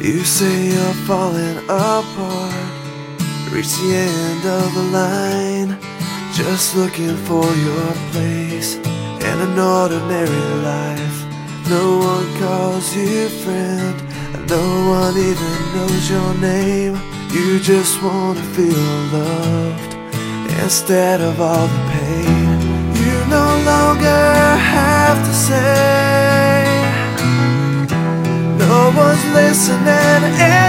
You say you're falling apart, reach the end of the line, just looking for your place in an ordinary life. No one calls you friend, and no one even knows your name. You just wanna feel loved instead of all the pain. You no longer have to say, no one's listening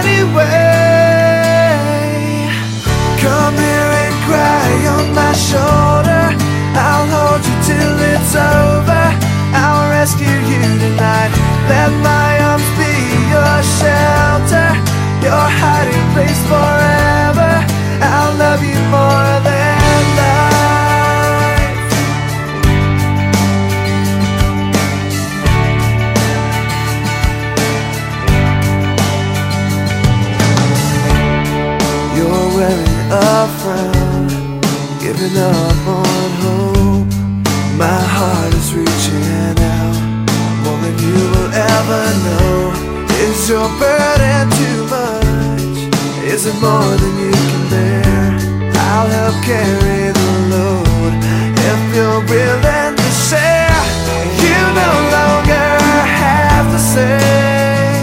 anyway. Come here and cry on my shoulder, I'll hold you till it's over. I'll rescue you tonight, let my arms be your shelter, your hiding place forever. I'll love you more than life. You're wearing a frown, giving up on hope. My heart is reaching out, more than you will ever know. Is your burden too much? Is it more than you can bear? I'll help carry the load if you're willing to share. You no longer have to say,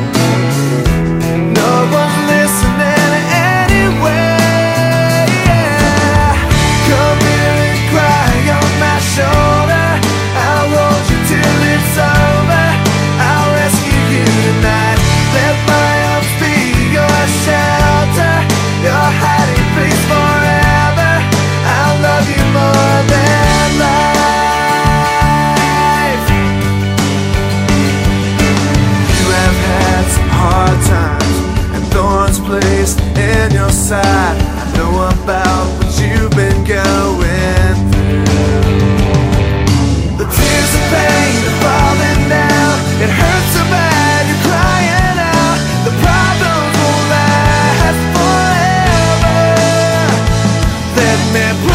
no one's listening anyway. Come here and cry on my shoulder, I'll hold you till it's over. I'll rescue you tonight, let my arms be your shelter, your hiding place forever. I'll love you more than life. You have had some hard times and thorns placed in your side. I know about what you've been going through. The tears of pain are falling down, it hurts so bad you're crying out. The problems won't last forever. Let me